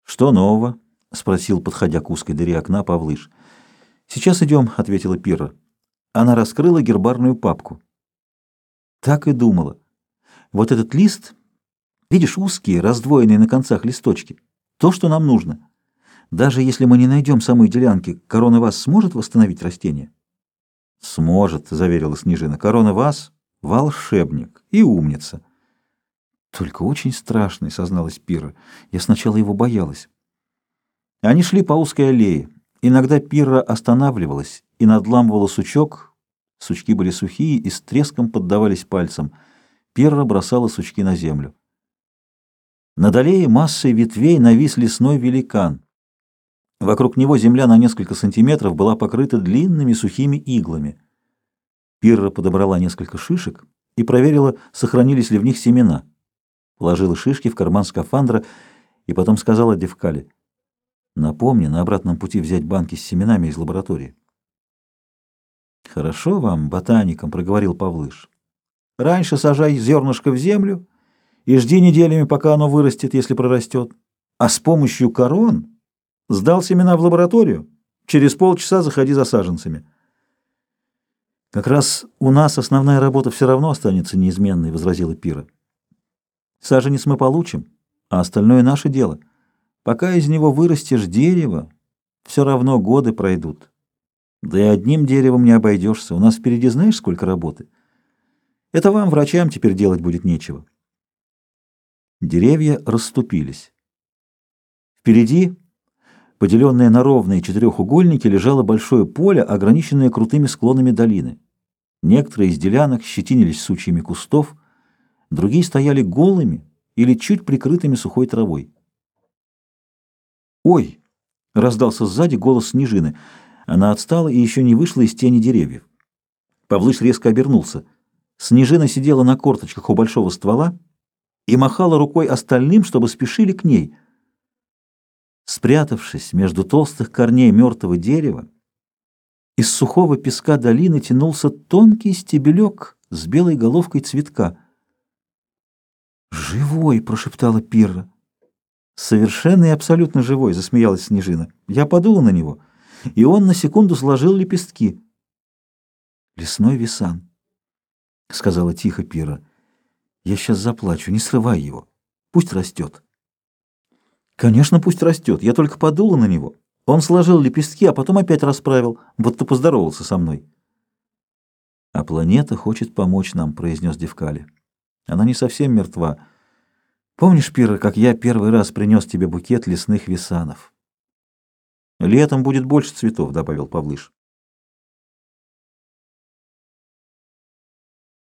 «Что нового?» — спросил, подходя к узкой дыре окна, Павлыш. «Сейчас идем», — ответила Пирра. Она раскрыла гербарную папку. Так и думала. Вот этот лист, видишь, узкие, раздвоенные на концах листочки. То, что нам нужно. Даже если мы не найдем самой делянки, корона вас сможет восстановить растение? «Сможет», — заверила Снежина. «Корона вас — волшебник и умница». «Только очень страшный», — созналась Пирра. «Я сначала его боялась». Они шли по узкой аллее. Иногда Пирра останавливалась и надламывала сучок. Сучки были сухие и с треском поддавались пальцам. Пирра бросала сучки на землю. Над аллеей массой ветвей навис лесной великан. Вокруг него земля на несколько сантиметров была покрыта длинными сухими иглами. Пирра подобрала несколько шишек и проверила, сохранились ли в них семена. Положила шишки в карман скафандра и потом сказала Девкале: «Напомни на обратном пути взять банки с семенами из лаборатории». «Хорошо вам, ботаникам», — проговорил Павлыш. «Раньше сажай зернышко в землю и жди неделями, пока оно вырастет, если прорастет. А с помощью корон сдал семена в лабораторию, через полчаса заходи за саженцами». «Как раз у нас основная работа все равно останется неизменной», — возразила Пира. «Саженец мы получим, а остальное наше дело. Пока из него вырастешь дерево, все равно годы пройдут. Да и одним деревом не обойдешься. У нас впереди знаешь, сколько работы? Это вам, врачам, теперь делать будет нечего». Деревья расступились. Впереди, поделенное на ровные четырехугольники, лежало большое поле, ограниченное крутыми склонами долины. Некоторые из делянок щетинились сучьями кустов, другие стояли голыми или чуть прикрытыми сухой травой. «Ой!» — раздался сзади голос Снежины. Она отстала и еще не вышла из тени деревьев. Павлыш резко обернулся. Снежина сидела на корточках у большого ствола и махала рукой остальным, чтобы спешили к ней. Спрятавшись между толстых корней мертвого дерева, из сухого песка долины тянулся тонкий стебелек с белой головкой цветка. «Живой!» — прошептала Пирра. «Совершенно и абсолютно живой!» — засмеялась Снежина. «Я подула на него, и он на секунду сложил лепестки». «Лесной висан», — сказала тихо Пирра. «Я сейчас заплачу, не срывай его. Пусть растет». «Конечно, пусть растет. Я только подула на него. Он сложил лепестки, а потом опять расправил, будто поздоровался со мной». «А планета хочет помочь нам», — произнес Девкали. «Она не совсем мертва. Помнишь, Пирра, как я первый раз принес тебе букет лесных висанов?» «Летом будет больше цветов», — добавил Павлыш.